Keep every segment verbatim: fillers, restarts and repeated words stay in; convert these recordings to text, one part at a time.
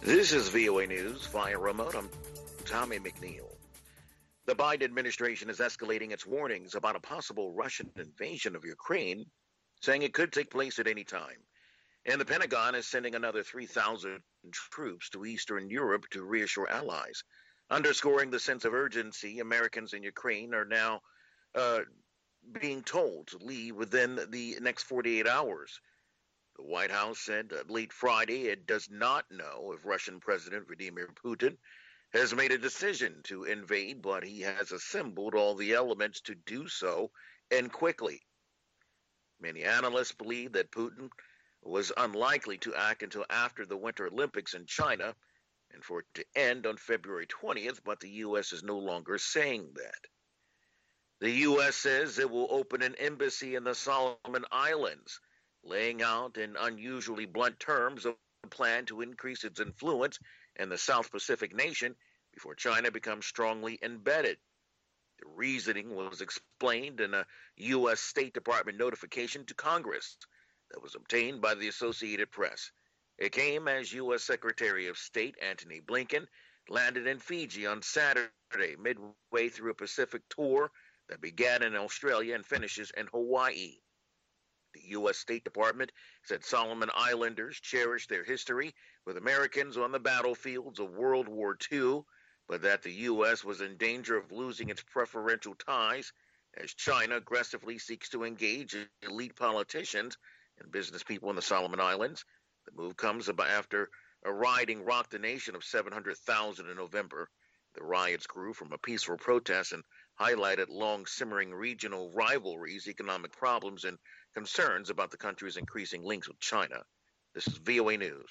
This is V O A News via remote. I'm Tommy McNeil. The Biden administration is escalating its warnings about a possible Russian invasion of Ukraine, saying it could take place at any time. And the Pentagon is sending another three thousand troops to Eastern Europe to reassure allies, underscoring the sense of urgency Americans in Ukraine are now uh, being told to leave within the next forty-eight hours. The White House said uh, late Friday it does not know if Russian President Vladimir Putin has made a decision to invade, but he has assembled all the elements to do so, and quickly. Many analysts believe that Putin was unlikely to act until after the Winter Olympics in China, and for it to end on February twentieth, but the U S is no longer saying that. The U S says it will open an embassy in the Solomon Islands, laying out in unusually blunt terms a plan to increase its influence in the South Pacific nation before China becomes strongly embedded. The reasoning was explained in a U S State Department notification to Congress that was obtained by the Associated Press. It came as U S Secretary of State Antony Blinken landed in Fiji on Saturday, midway through a Pacific tour that began in Australia and finishes in Hawaii. The U S State Department said Solomon Islanders cherish their history with Americans on the battlefields of World War Two, but that the U S was in danger of losing its preferential ties as China aggressively seeks to engage elite politicians and business people in the Solomon Islands. The move comes about after a rioting rocked the nation of seven hundred thousand in November. The riots grew from a peaceful protest and highlighted long-simmering regional rivalries, economic problems, and concerns about the country's increasing links with China. This is V O A News.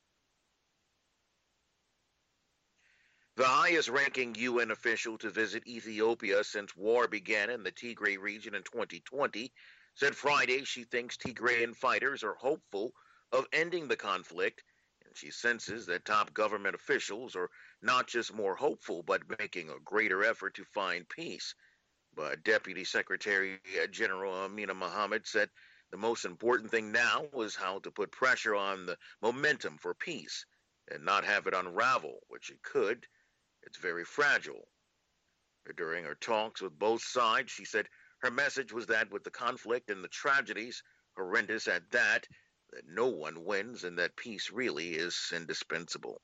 The highest-ranking U N official to visit Ethiopia since war began in the Tigray region in twenty twenty said Friday she thinks Tigrayan fighters are hopeful of ending the conflict, and she senses that top government officials are not just more hopeful, but making a greater effort to find peace. But Deputy Secretary General Amina Mohammed said the most important thing now was how to put pressure on the momentum for peace and not have it unravel, which it could. It's very fragile. During her talks with both sides, she said her message was that with the conflict and the tragedies, horrendous at that, that no one wins and that peace really is indispensable.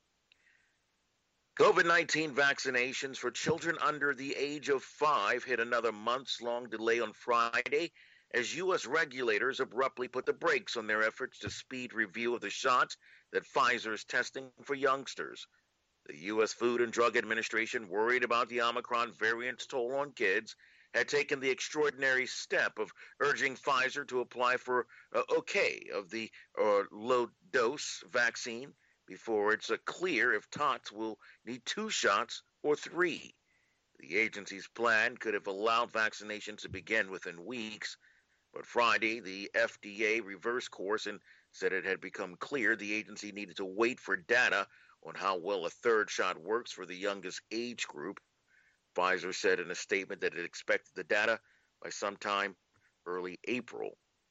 COVID nineteen vaccinations for children under the age of five hit another months-long delay on Friday as U S regulators abruptly put the brakes on their efforts to speed review of the shots that Pfizer is testing for youngsters. The U S Food and Drug Administration, worried about the Omicron variant's toll on kids, had taken the extraordinary step of urging Pfizer to apply for uh, okay of the uh, low-dose vaccine before it's uh, clear if tots will need two shots or three. The agency's plan could have allowed vaccinations to begin within weeks, but Friday the F D A reversed course and said it had become clear the agency needed to wait for data on how well a third shot works for the youngest age group. Pfizer said in a statement that it expected the data by sometime early April.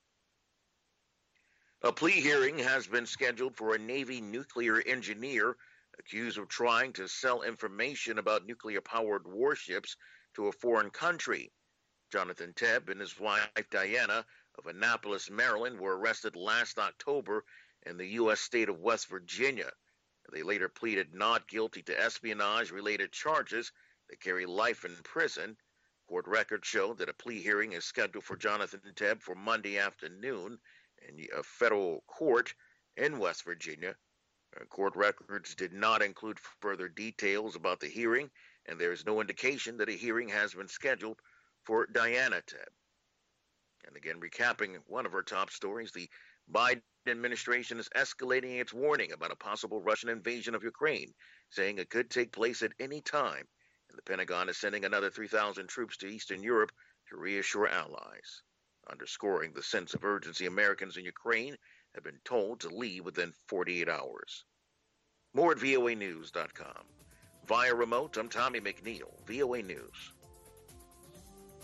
A plea hearing has been scheduled for a Navy nuclear engineer accused of trying to sell information about nuclear-powered warships to a foreign country. Jonathan Tebb and his wife Diana of Annapolis, Maryland, were arrested last October in the U S state of West Virginia. They later pleaded not guilty to espionage-related charges that carry life in prison. Court records show that a plea hearing is scheduled for Jonathan Tebb for Monday afternoon in a federal court in West Virginia. Court records did not include further details about the hearing, and there is no indication that a hearing has been scheduled for Diana Tebb. And again, recapping one of our top stories, the Biden administration is escalating its warning about a possible Russian invasion of Ukraine, saying it could take place at any time. And the Pentagon is sending another three thousand troops to Eastern Europe to reassure allies, underscoring the sense of urgency Americans in Ukraine have been told to leave within forty-eight hours. More at V O A news dot com. Via remote, I'm Tommy McNeil, V O A News.